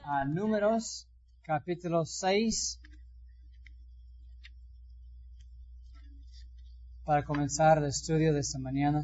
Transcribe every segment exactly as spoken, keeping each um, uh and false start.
a Números, capítulo seis, para comenzar el estudio de esta mañana.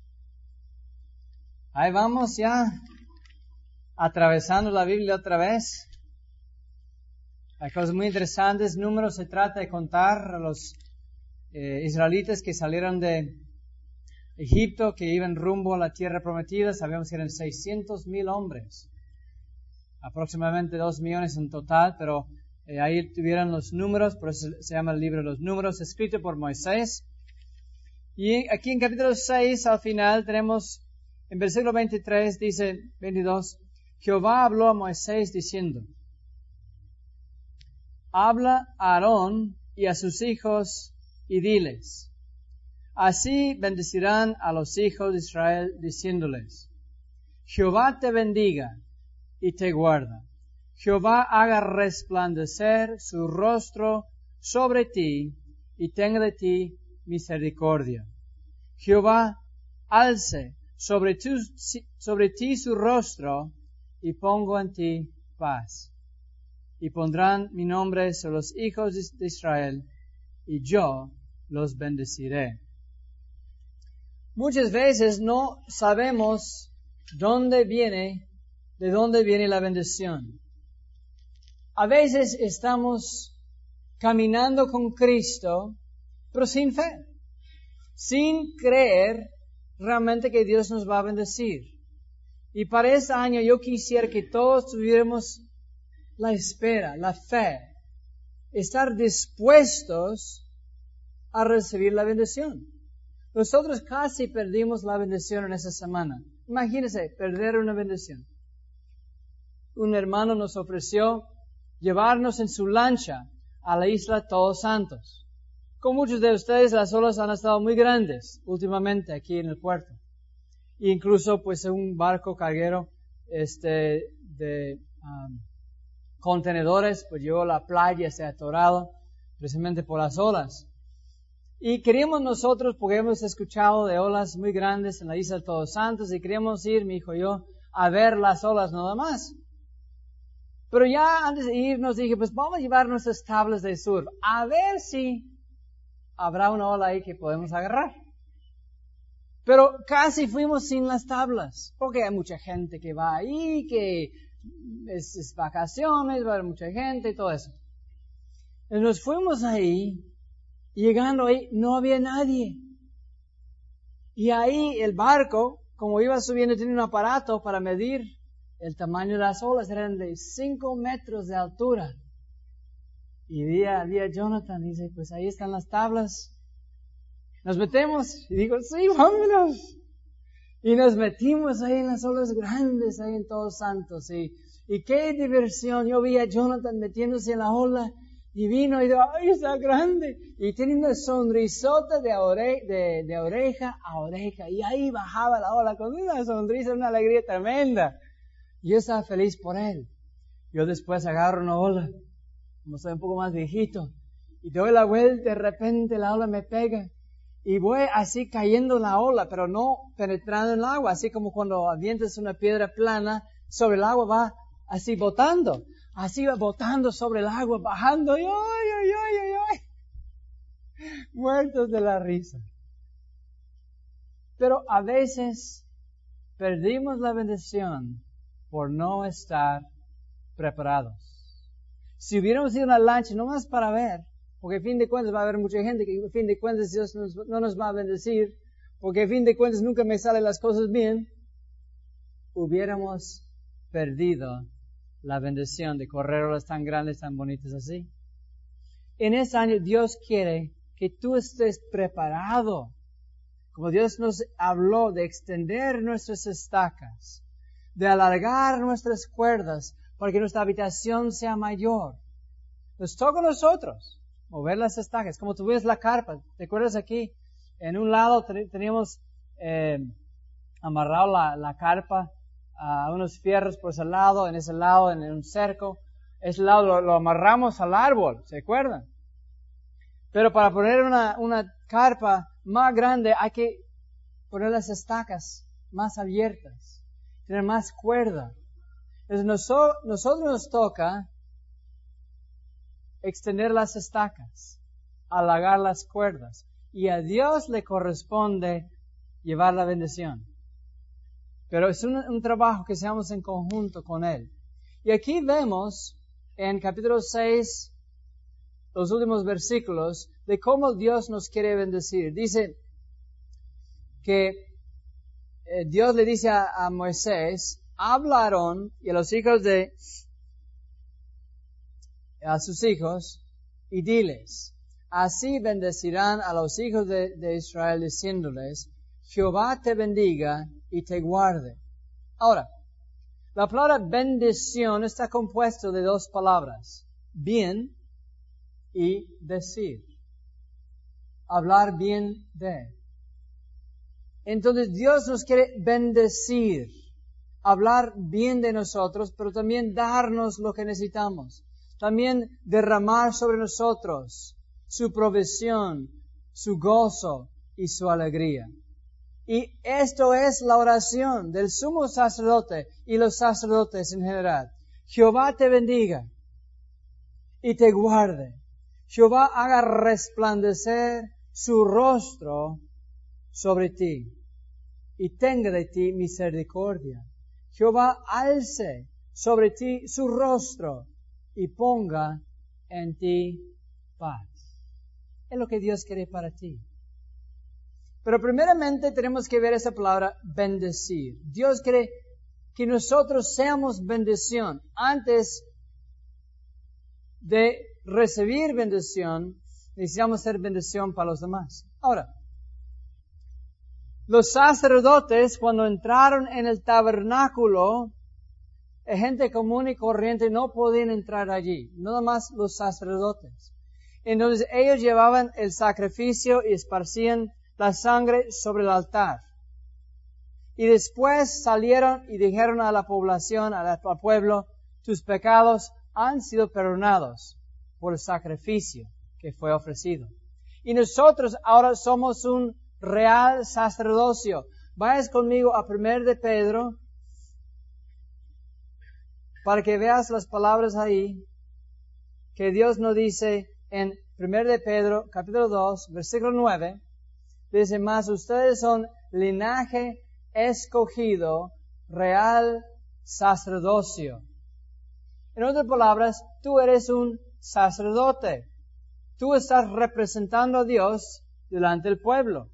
Ahí vamos ya, atravesando la Biblia otra vez. Hay cosas muy interesantes. Números se trata de contar a los eh, israelitas que salieron de Egipto, que iban rumbo a la tierra prometida. Sabemos que eran seiscientos mil hombres, aproximadamente dos millones en total, pero eh, ahí tuvieron los números, por eso se llama el libro de los números, escrito por Moisés. Y aquí en capítulo seis, al final, tenemos, en versículo veintitrés, dice, veintidós, Jehová habló a Moisés diciendo, habla a Aarón y a sus hijos y diles, así bendecirán a los hijos de Israel, diciéndoles, Jehová te bendiga y te guarda. Jehová haga resplandecer su rostro sobre ti y tenga de ti misericordia. Jehová alce sobre, tu, sobre ti su rostro y ponga en ti paz. Y pondrán mi nombre sobre los hijos de Israel y yo los bendeciré. Muchas veces no sabemos dónde viene, de dónde viene la bendición. A veces estamos caminando con Cristo, pero sin fe, sin creer realmente que Dios nos va a bendecir. Y para este año yo quisiera que todos tuviéramos la espera, la fe, estar dispuestos a recibir la bendición. Nosotros casi perdimos la bendición en esa semana. Imagínense, perder una bendición. Un hermano nos ofreció llevarnos en su lancha a la isla Todos Santos. Con muchos de ustedes las olas han estado muy grandes últimamente aquí en el puerto. E incluso pues un barco carguero este, de um, contenedores pues llegó a la playa, se ha atorado precisamente por las olas. Y queríamos nosotros, porque hemos escuchado de olas muy grandes en la isla de Todos Santos, y queríamos ir, mi hijo y yo, a ver las olas nada más. Pero ya antes de irnos dije, pues vamos a llevar nuestras tablas de surf, a ver si habrá una ola ahí que podemos agarrar. Pero casi fuimos sin las tablas, porque hay mucha gente que va ahí, que es, es vacaciones, va a haber mucha gente y todo eso. Y nos fuimos ahí, y llegando ahí no había nadie. Y ahí el barco, como iba subiendo, tenía un aparato para medir el tamaño de las olas, eran de cinco metros de altura. Y día a día Jonathan dice, pues ahí están las tablas. Nos metemos, y digo, sí, vámonos. Y nos metimos ahí en las olas grandes, ahí en Todos Santos. Y, y qué diversión. Yo vi a Jonathan metiéndose en la ola, y vino y dijo, ¡ay, está grande! Y tenía una sonrisota de, ore, de, de oreja a oreja. Y ahí bajaba la ola con una sonrisa, una alegría tremenda. Y yo estaba feliz por él. Yo después agarro una ola, como soy un poco más viejito, y doy la vuelta, de repente la ola me pega. Y voy así cayendo en la ola, pero no penetrando en el agua. Así como cuando avientas una piedra plana sobre el agua, va así botando. Así va botando sobre el agua, bajando, y ¡ay, ay, ay, ay, ay! Muertos de la risa. Pero a veces perdimos la bendición por no estar preparados. Si hubiéramos ido a una lancha, no más para ver, porque a fin de cuentas va a haber mucha gente que a fin de cuentas Dios nos, no nos va a bendecir, porque a fin de cuentas nunca me salen las cosas bien, hubiéramos perdido la bendición de correr olas tan grandes, tan bonitas así. En este año Dios quiere que tú estés preparado. Como Dios nos habló de extender nuestras estacas, de alargar nuestras cuerdas para que nuestra habitación sea mayor. Nos toca a nosotros mover las estacas. Como tú ves la carpa, ¿te acuerdas aquí? En un lado teníamos eh, amarrado la, la carpa a unos fierros por ese lado, en ese lado, en un cerco. Ese lado lo, lo amarramos al árbol, ¿se acuerdan? Pero para poner una, una carpa más grande hay que poner las estacas más abiertas, tener más cuerda. Entonces nosotros, nosotros nos toca extender las estacas, alargar las cuerdas, y a Dios le corresponde llevar la bendición. Pero es un, un trabajo que hacemos en conjunto con Él. Y aquí vemos en capítulo seis, los últimos versículos, de cómo Dios nos quiere bendecir. Dice que eh, Dios le dice a, a Moisés, habla a Aarón y a los hijos de, a sus hijos, y diles, así bendecirán a los hijos de, de Israel, diciéndoles, Jehová te bendiga y te guarde. Ahora, la palabra bendición está compuesto de dos palabras, bien y decir. Hablar bien de. Entonces Dios nos quiere bendecir, hablar bien de nosotros, pero también darnos lo que necesitamos. También derramar sobre nosotros su provisión, su gozo y su alegría. Y esto es la oración del sumo sacerdote y los sacerdotes en general. Jehová te bendiga y te guarde. Jehová haga resplandecer su rostro sobre ti y tenga de ti misericordia. Jehová alce sobre ti su rostro y ponga en ti paz. Es lo que Dios quiere para ti. Pero primeramente tenemos que ver esa palabra bendecir. Dios quiere que nosotros seamos bendición. Antes de recibir bendición, necesitamos ser bendición para los demás. Ahora, los sacerdotes cuando entraron en el tabernáculo, gente común y corriente no podían entrar allí, nada más los sacerdotes. Entonces ellos llevaban el sacrificio y esparcían la sangre sobre el altar. Y después salieron y dijeron a la población, al pueblo, tus pecados han sido perdonados por el sacrificio que fue ofrecido. Y nosotros ahora somos un real sacerdocio. Vayas conmigo a primero de Pedro para que veas las palabras ahí que Dios nos dice en primero de Pedro, capítulo dos, versículo nueve. Dice, mas ustedes son linaje escogido, real sacerdocio. En otras palabras, tú eres un sacerdote. Tú estás representando a Dios delante del pueblo.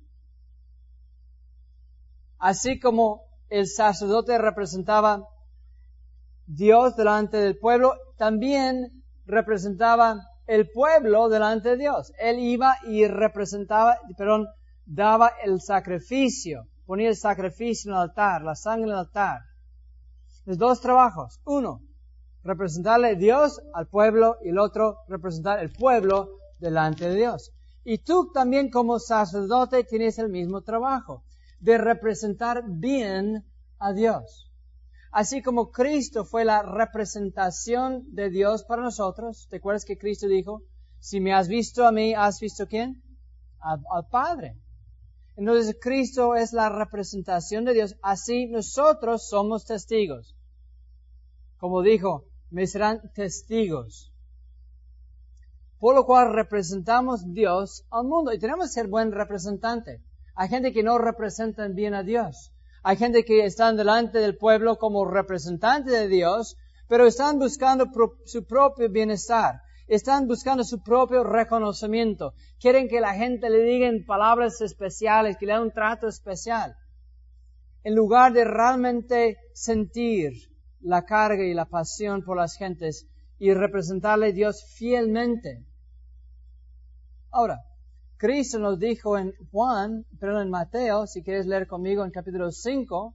Así como el sacerdote representaba Dios delante del pueblo, también representaba el pueblo delante de Dios. Él iba y representaba, perdón, daba el sacrificio, ponía el sacrificio en el altar, la sangre en el altar. Los dos trabajos. Uno, representarle a Dios al pueblo, y el otro, representar el pueblo delante de Dios. Y tú también como sacerdote tienes el mismo trabajo, de representar bien a Dios. Así como Cristo fue la representación de Dios para nosotros. ¿Te acuerdas que Cristo dijo, si me has visto a mí, has visto a quién? Al, al Padre. Entonces Cristo es la representación de Dios. Así nosotros somos testigos. Como dijo, me serán testigos. Por lo cual representamos a Dios al mundo. Y tenemos que ser buen representante. Hay gente que no representan bien a Dios. Hay gente que están delante del pueblo como representante de Dios, pero están buscando pro- su propio bienestar. Están buscando su propio reconocimiento. Quieren que la gente le digan palabras especiales, que le den un trato especial. En lugar de realmente sentir la carga y la pasión por las gentes y representarle a Dios fielmente. Ahora, Cristo nos dijo en Juan, pero en Mateo, si quieres leer conmigo en capítulo cinco,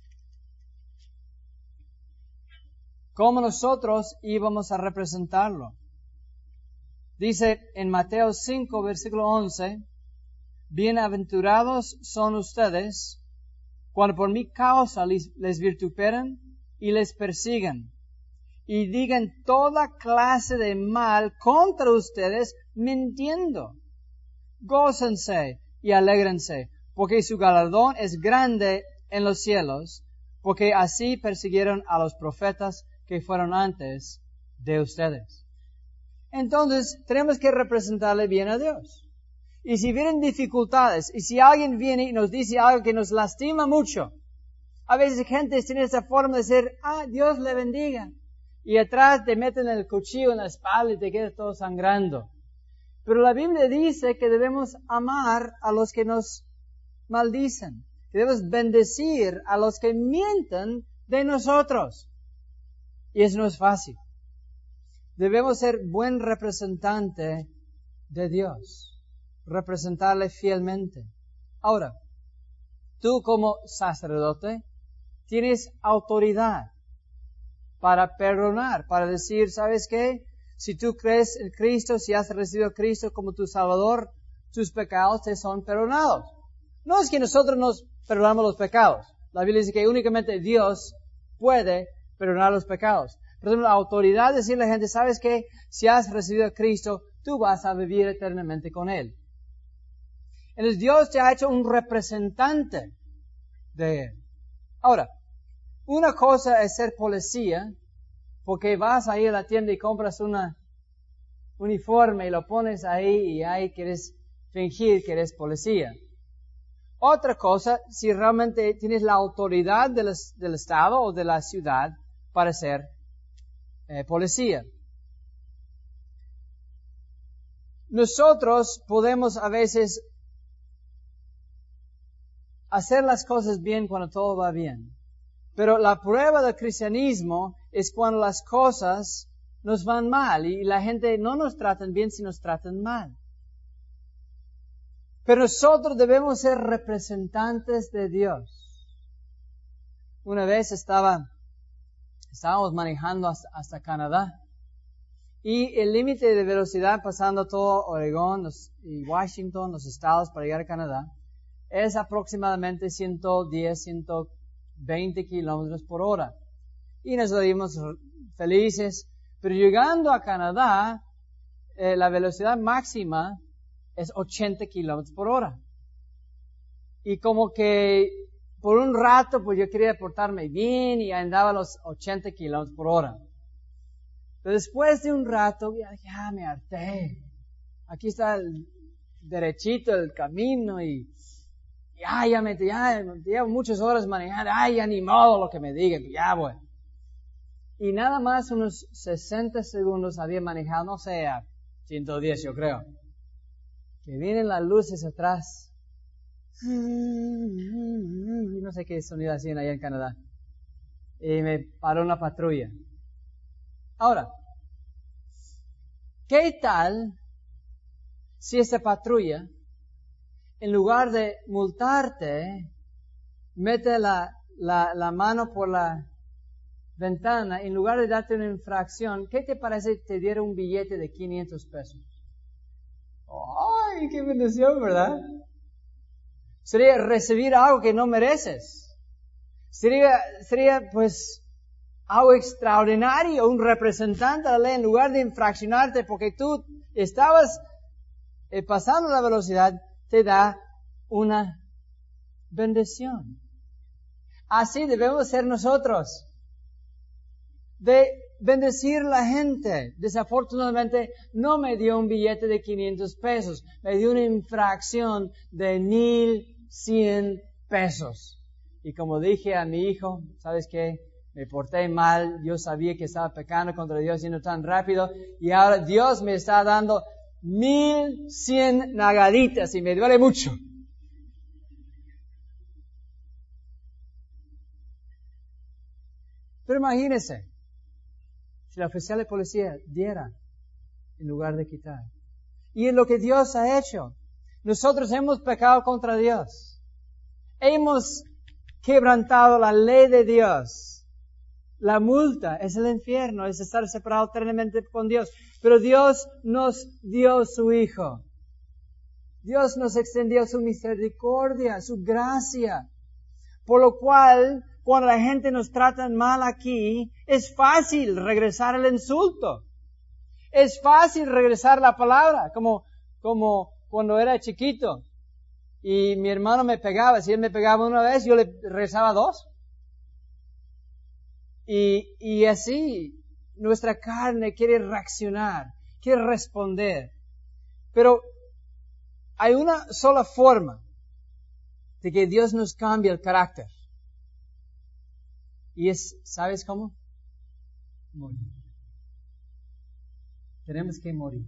cómo nosotros íbamos a representarlo. Dice en Mateo cinco, versículo once, bienaventurados son ustedes cuando por mi causa les, les vituperen y les persigan y digan toda clase de mal contra ustedes mintiendo. Gócense y alégrense, porque su galardón es grande en los cielos, porque así persiguieron a los profetas que fueron antes de ustedes. Entonces, tenemos que representarle bien a Dios. Y si vienen dificultades, y si alguien viene y nos dice algo que nos lastima mucho, a veces gente tiene esa forma de decir, ah, Dios le bendiga. Y atrás te meten el cuchillo en la espalda y te quedas todo sangrando. Pero la Biblia dice que debemos amar a los que nos maldicen. Que debemos bendecir a los que mienten de nosotros. Y eso no es fácil. Debemos ser buen representante de Dios. Representarle fielmente. Ahora, tú como sacerdote tienes autoridad para perdonar, para decir, ¿sabes qué? Si tú crees en Cristo, si has recibido a Cristo como tu Salvador, tus pecados te son perdonados. No es que nosotros nos perdonamos los pecados. La Biblia dice que únicamente Dios puede perdonar los pecados. Pero tenemos la autoridad de decirle a la gente, ¿sabes qué? Si has recibido a Cristo, tú vas a vivir eternamente con Él. Entonces Dios te ha hecho un representante de Él. Ahora, una cosa es ser policía, porque vas a ir a la tienda y compras un uniforme y lo pones ahí y ahí quieres fingir que eres policía. Otra cosa, si realmente tienes la autoridad del, del Estado o de la ciudad para ser eh, policía. Nosotros podemos a veces hacer las cosas bien cuando todo va bien. Pero la prueba del cristianismo es cuando las cosas nos van mal y la gente no nos tratan bien si nos tratan mal. Pero nosotros debemos ser representantes de Dios. Una vez estaba, estábamos manejando hasta, hasta Canadá y el límite de velocidad pasando todo Oregón los, y Washington, los estados para llegar a Canadá, es aproximadamente ciento diez, ciento veinte kilómetros por hora. Y nos vimos felices. Pero llegando a Canadá, eh, la velocidad máxima es ochenta kilómetros por hora. Y como que por un rato, pues yo quería portarme bien y andaba a los ochenta kilómetros por hora. Pero después de un rato, ya dije, ah, me harté. Aquí está el derechito el camino y Ya, ya me, ya, llevo muchas horas manejando, ay, ya ni modo lo que me digan, ya voy. Y nada más unos sesenta segundos había manejado, no sé, a ciento diez yo creo. Que vienen las luces atrás. No sé qué sonido hacían allá en Canadá. Y me paró una patrulla. Ahora, ¿qué tal si esta patrulla, en lugar de multarte, mete la, la, la mano por la ventana, en lugar de darte una infracción, ¿qué te parece te diera un billete de quinientos pesos? ¡Ay, qué bendición!, ¿verdad? Sería recibir algo que no mereces. Sería, sería pues, algo extraordinario, un representante de la ley, en lugar de infraccionarte porque tú estabas eh, pasando la velocidad, te da una bendición. Así debemos ser nosotros. De bendecir a la gente. Desafortunadamente no me dio un billete de quinientos pesos. Me dio una infracción de mil cien pesos. Y como dije a mi hijo, ¿sabes qué? Me porté mal. Yo sabía que estaba pecando contra Dios yendo tan rápido. Y ahora Dios me está dando mil cien nagaditas y me duele mucho. Pero imagínense, si la oficial de policía diera en lugar de quitar. Y es lo que Dios ha hecho. Nosotros hemos pecado contra Dios. Hemos quebrantado la ley de Dios. La multa es el infierno, es estar separado eternamente con Dios. Pero Dios nos dio su Hijo. Dios nos extendió su misericordia, su gracia. Por lo cual, cuando la gente nos trata mal aquí, es fácil regresar el insulto. Es fácil regresar la palabra, como, como cuando era chiquito. Y mi hermano me pegaba, si él me pegaba una vez, yo le regresaba dos. Y, y así nuestra carne quiere reaccionar, quiere responder. Pero hay una sola forma de que Dios nos cambie el carácter. Y es, ¿sabes cómo? Morir. Tenemos que morir.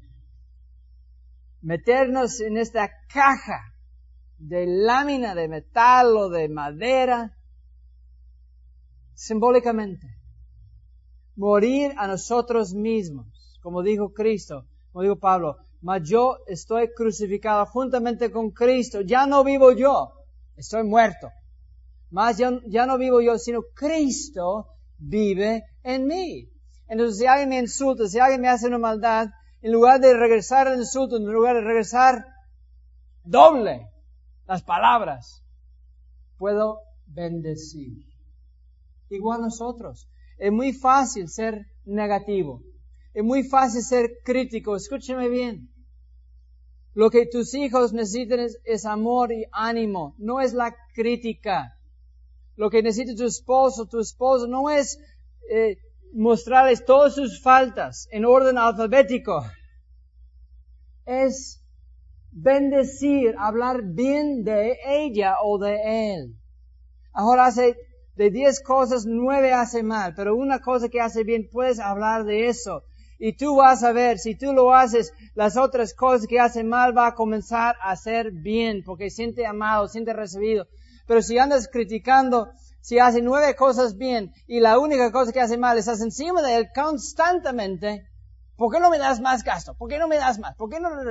Meternos en esta caja de lámina de metal o de madera, simbólicamente. Morir a nosotros mismos, como dijo Cristo, como dijo Pablo, mas yo estoy crucificado juntamente con Cristo, ya no vivo yo, estoy muerto. Mas ya, ya no vivo yo, sino Cristo vive en mí. Entonces, si alguien me insulta, si alguien me hace una maldad, en lugar de regresar el insulto, en lugar de regresar doble las palabras, puedo bendecir. Igual nosotros. Es muy fácil ser negativo. Es muy fácil ser crítico. Escúcheme bien. Lo que tus hijos necesitan es, es amor y ánimo. No es la crítica. Lo que necesita tu esposo, tu esposo, no es eh, mostrarles todas sus faltas en orden alfabético. Es bendecir, hablar bien de ella o de él. Ahora hace de diez cosas, nueve hace mal, pero una cosa que hace bien, puedes hablar de eso. Y tú vas a ver, si tú lo haces, las otras cosas que hace mal va a comenzar a hacer bien, porque siente amado, siente recibido. Pero si andas criticando, si hace nueve cosas bien, y la única cosa que hace mal, estás encima de él constantemente, ¿por qué no me das más gasto? ¿Por qué no me das más? ¿Por qué no?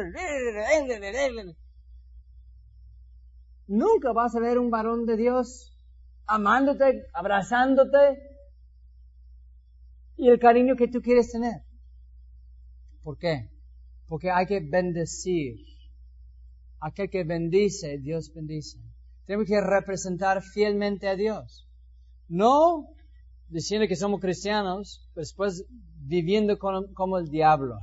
Nunca vas a ver un varón de Dios amándote, abrazándote y el cariño que tú quieres tener. ¿Por qué? Porque hay que bendecir. Aquel que bendice, Dios bendice. Tenemos que representar fielmente a Dios. No diciendo que somos cristianos, pero después viviendo como, como el diablo,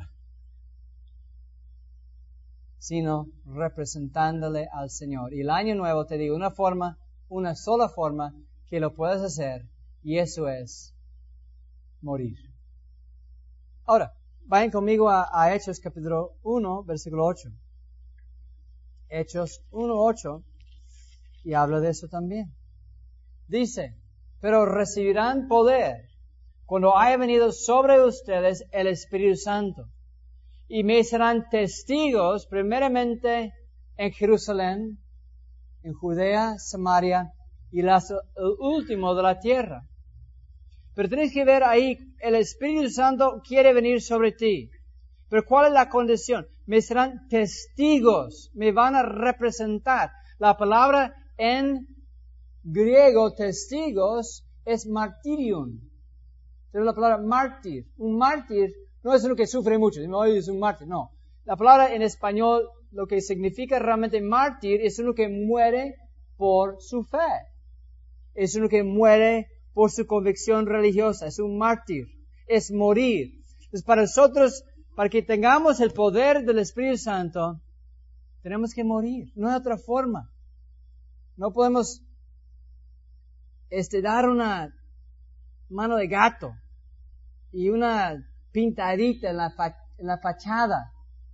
sino representándole al Señor. Y el año nuevo, te digo, una forma, una sola forma que lo puedes hacer, y eso es morir. Ahora, vayan conmigo a, a Hechos capítulo uno, versículo ocho. Hechos uno, ocho, y habla de eso también. Dice, pero recibirán poder cuando haya venido sobre ustedes el Espíritu Santo, y me serán testigos primeramente en Jerusalén, en Judea, Samaria y las, el último de la tierra. Pero tenéis que ver ahí, el Espíritu Santo quiere venir sobre ti. Pero ¿cuál es la condición? Me serán testigos, me van a representar. La palabra en griego, testigos, es martirium. Pero la palabra mártir, un mártir no es uno que sufre mucho, no es un mártir, no. La palabra en español, lo que significa realmente mártir, es uno que muere por su fe. Es uno que muere por su convicción religiosa, es un mártir, es morir. Entonces para nosotros, para que tengamos el poder del Espíritu Santo, tenemos que morir, no hay otra forma. No podemos este, dar una mano de gato y una pintadita en la, fa- en la fachada.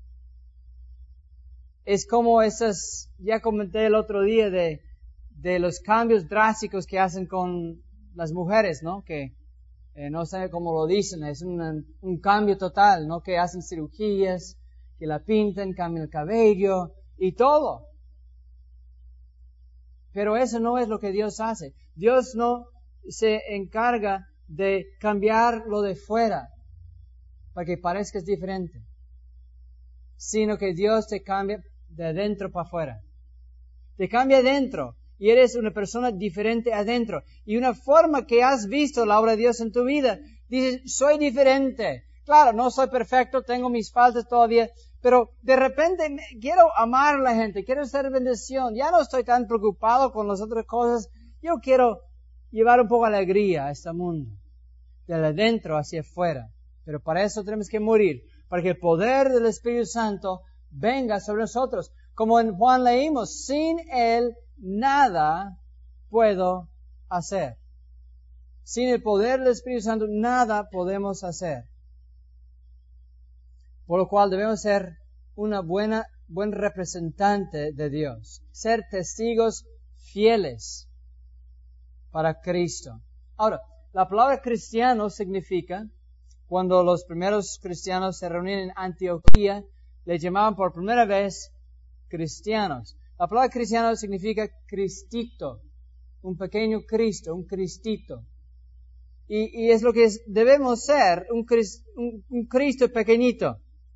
Es como esas, ya comenté el otro día de, de los cambios drásticos que hacen con las mujeres, ¿no? Que eh, no sé cómo lo dicen, es un, un cambio total, ¿no? Que hacen cirugías, que la pintan, cambian el cabello y todo. Pero eso no es lo que Dios hace. Dios no se encarga de cambiar lo de fuera para que parezcas diferente, sino que Dios te cambia de adentro para afuera. Te cambia adentro y eres una persona diferente adentro. Y una forma que has visto la obra de Dios en tu vida, dices, soy diferente. Claro, no soy perfecto, tengo mis faltas todavía, pero de repente quiero amar a la gente, quiero ser bendición. Ya no estoy tan preocupado con las otras cosas. Yo quiero llevar un poco de alegría a este mundo, de adentro hacia afuera. Pero para eso tenemos que morir, para que el poder del Espíritu Santo venga sobre nosotros. Como en Juan leímos, sin Él nada puedo hacer. Sin el poder del Espíritu Santo, nada podemos hacer. Por lo cual debemos ser una buena, buen representante de Dios. Ser testigos fieles para Cristo. Ahora, la palabra cristiano significa, cuando los primeros cristianos se reunían en Antioquía, le llamaban por primera vez cristianos. La palabra cristiano significa cristito, un pequeño Cristo, un cristito. Y, y es lo que es, debemos ser, un, un, un Cristo pequeñito.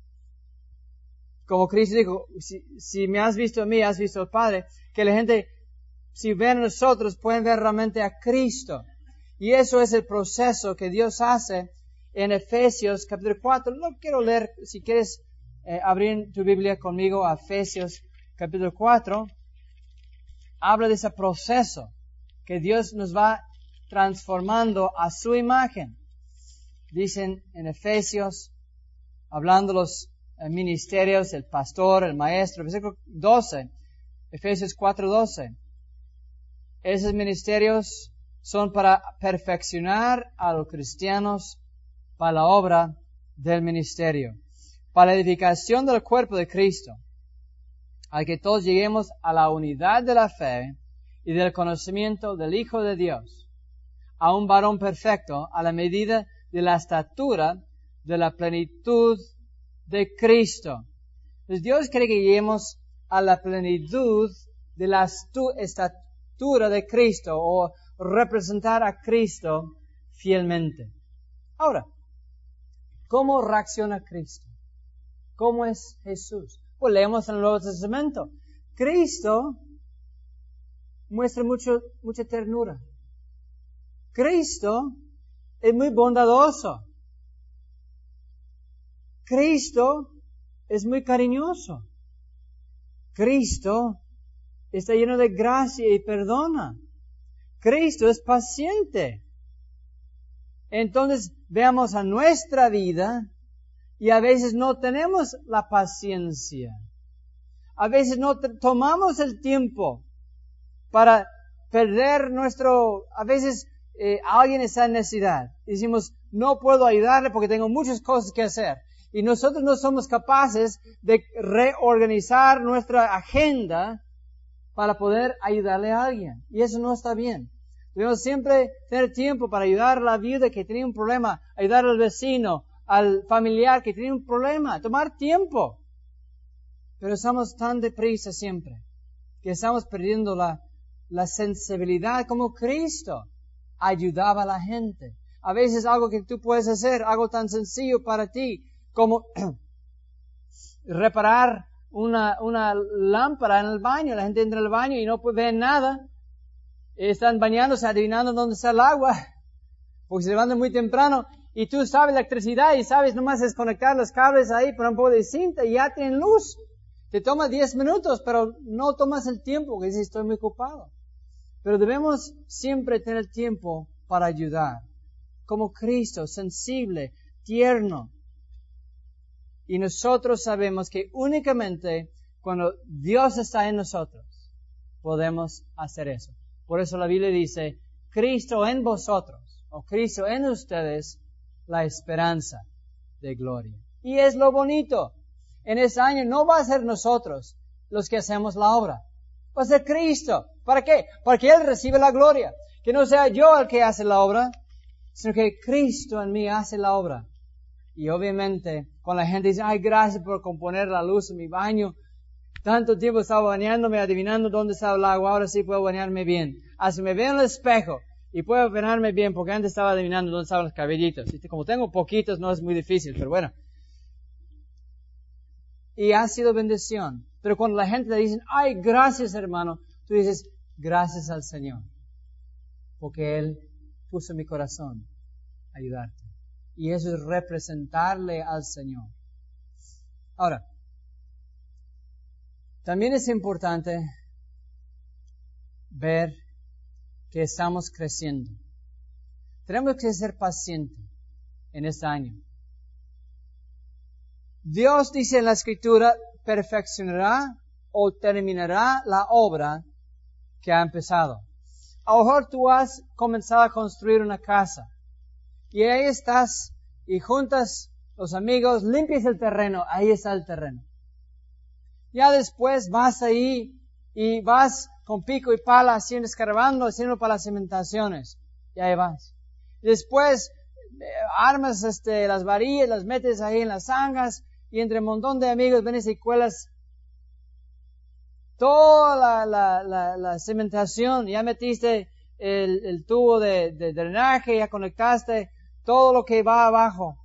Como Cristo dijo, si, si me has visto a mí, has visto al Padre. Que la gente, si ven a nosotros, pueden ver realmente a Cristo. Y eso es el proceso que Dios hace en Efesios capítulo cuatro. No quiero leer, si quieres eh, abrir tu Biblia conmigo a Efesios capítulo cuatro. Habla de ese proceso que Dios nos va transformando a su imagen. Dicen en Efesios, hablando de los eh, ministerios, el pastor, el maestro, versículo doce, Efesios cuatro doce. Esos ministerios son para perfeccionar a los cristianos para la obra del ministerio, para la edificación del cuerpo de Cristo, al que todos lleguemos a la unidad de la fe y del conocimiento del Hijo de Dios, a un varón perfecto, a la medida de la estatura de la plenitud de Cristo. Pues Dios quiere que lleguemos a la plenitud de la estatura de Cristo, o representar a Cristo fielmente. Ahora, ¿cómo reacciona Cristo? ¿Cómo es Jesús? Pues leemos en el Nuevo Testamento. Cristo muestra mucho, mucha ternura. Cristo es muy bondadoso. Cristo es muy cariñoso. Cristo está lleno de gracia y perdona. Cristo es paciente. Entonces, veamos a nuestra vida y a veces no tenemos la paciencia. A veces no tomamos el tiempo para perder nuestro... A veces eh, alguien está en necesidad. Decimos, no puedo ayudarle porque tengo muchas cosas que hacer. Y nosotros no somos capaces de reorganizar nuestra agenda para poder ayudarle a alguien. Y eso no está bien. Debemos siempre tener tiempo para ayudar a la viuda que tiene un problema, ayudar al vecino, al familiar que tiene un problema, tomar tiempo. Pero estamos tan deprisa siempre que estamos perdiendo la, la sensibilidad como Cristo ayudaba a la gente. A veces algo que tú puedes hacer, algo tan sencillo para ti como reparar una, una lámpara en el baño. La gente entra al baño y no ve nada. Están bañándose, adivinando dónde está el agua, porque se levantan muy temprano, y tú sabes electricidad y sabes nomás desconectar los cables ahí por un poco de cinta y ya tienen luz. Te toma diez minutos, pero no tomas el tiempo, porque dices, estoy muy ocupado. Pero debemos siempre tener tiempo para ayudar, como Cristo, sensible, tierno. Y nosotros sabemos que únicamente cuando Dios está en nosotros, podemos hacer eso. Por eso la Biblia dice, Cristo en vosotros, o Cristo en ustedes, la esperanza de gloria. Y es lo bonito. En ese año no va a ser nosotros los que hacemos la obra. Va a ser Cristo. ¿Para qué? Para que Él reciba la gloria. Que no sea yo el que hace la obra, sino que Cristo en mí hace la obra. Y obviamente, cuando la gente dice, ay, gracias por componer la luz en mi baño, tanto tiempo estaba bañándome, adivinando dónde estaba el agua, ahora sí puedo bañarme bien. Así me veo en el espejo y puedo bañarme bien, porque antes estaba adivinando dónde estaban los cabellitos. Y como tengo poquitos, no es muy difícil, pero bueno. Y ha sido bendición. Pero cuando la gente te dice, ay, gracias hermano, tú dices, gracias al Señor. Porque Él puso en mi corazón ayudarte. Y eso es representarle al Señor. Ahora, también es importante ver que estamos creciendo. Tenemos que ser pacientes en este año. Dios dice en la Escritura, perfeccionará o terminará la obra que ha empezado. A lo mejor tú has comenzado a construir una casa. Y ahí estás y juntas los amigos, limpias el terreno. Ahí está el terreno. Ya después vas ahí y vas con pico y pala haciendo, escarbando, haciendo para las cimentaciones. Y ahí vas. Después eh, armas este, las varillas, las metes ahí en las zanjas y entre un montón de amigos vienes y cuelas toda la, la, la, la cimentación. Ya metiste el, el tubo de, de drenaje, ya conectaste todo lo que va abajo.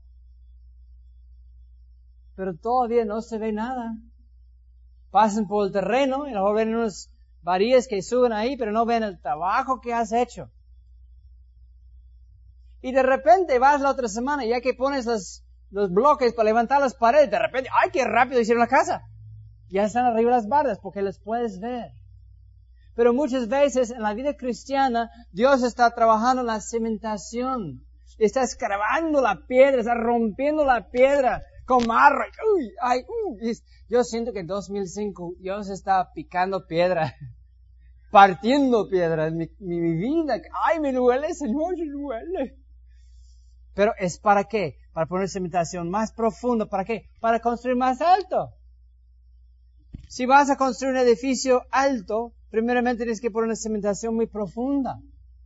Pero todavía no se ve nada. Pasan por el terreno y a lo mejor ven unas varillas que suben ahí, pero no ven el trabajo que has hecho. Y de repente vas la otra semana, ya que pones los, los bloques para levantar las paredes, de repente, ¡ay, qué rápido hicieron la casa! Ya están arriba las bardas porque las puedes ver. Pero muchas veces en la vida cristiana, Dios está trabajando en la cimentación. Está escarbando la piedra, está rompiendo la piedra con marro. Uy, ay, uy. Yo siento que en dos mil cinco Dios está picando piedra, partiendo piedra en mi, mi, mi vida. Ay, me duele, Señor, me duele. Pero ¿es para qué? Para poner cimentación más profunda. ¿Para qué? Para construir más alto. Si vas a construir un edificio alto, primeramente tienes que poner una cimentación muy profunda.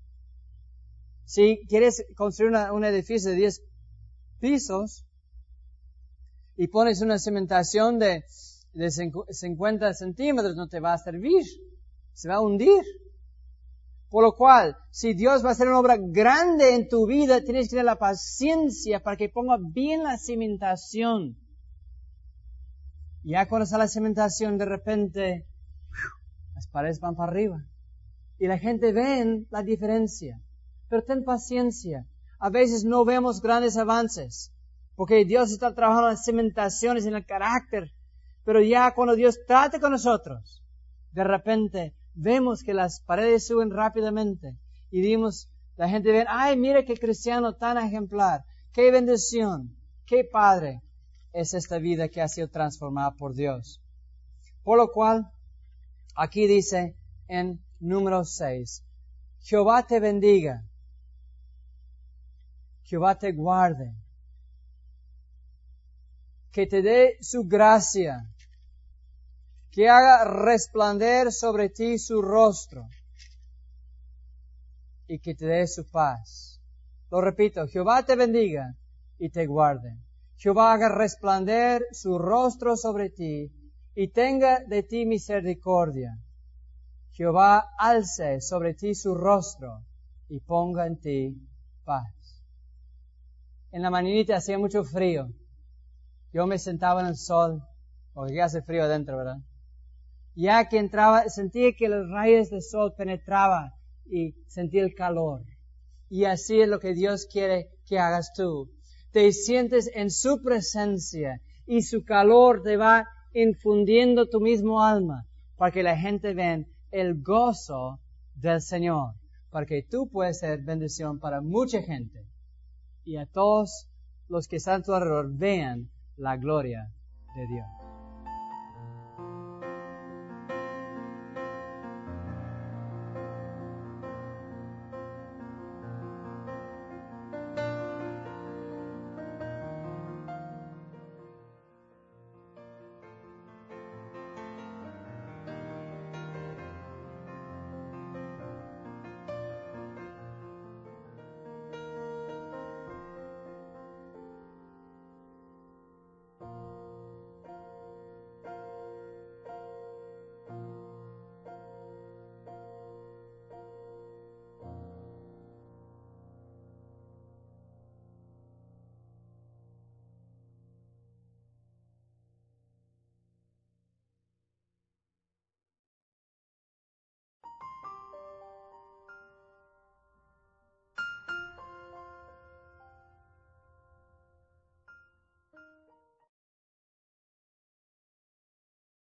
Si quieres construir una, un edificio de diez pisos y pones una cimentación de, de cincuenta centímetros, no te va a servir. Se va a hundir. Por lo cual, si Dios va a hacer una obra grande en tu vida, tienes que tener la paciencia para que ponga bien la cimentación. Ya cuando sale la cimentación, de repente, las paredes van para arriba. Y la gente ve la diferencia. Pero ten paciencia. A veces no vemos grandes avances. Porque Dios está trabajando en las cimentaciones, en el carácter. Pero ya cuando Dios trate con nosotros, de repente vemos que las paredes suben rápidamente. Y dimos, la gente ve, ay, mira qué cristiano tan ejemplar. Qué bendición. Qué padre es esta vida que ha sido transformada por Dios. Por lo cual, aquí dice en número seis, Jehová te bendiga. Jehová te guarde. Que te dé su gracia. Que haga resplandecer sobre ti su rostro. Y que te dé su paz. Lo repito, Jehová te bendiga y te guarde. Jehová haga resplandecer su rostro sobre ti y tenga de ti misericordia. Jehová alce sobre ti su rostro y ponga en ti paz. En la mañanita hacía mucho frío. Yo me sentaba en el sol, porque hace frío adentro, ¿verdad? Ya que entraba, sentía que los rayos del sol penetraban y sentía el calor. Y así es lo que Dios quiere que hagas tú. Te sientes en su presencia y su calor te va infundiendo tu mismo alma para que la gente vea el gozo del Señor, para que tú puedas ser bendición para mucha gente y a todos los que están a tu alrededor vean la gloria de Dios.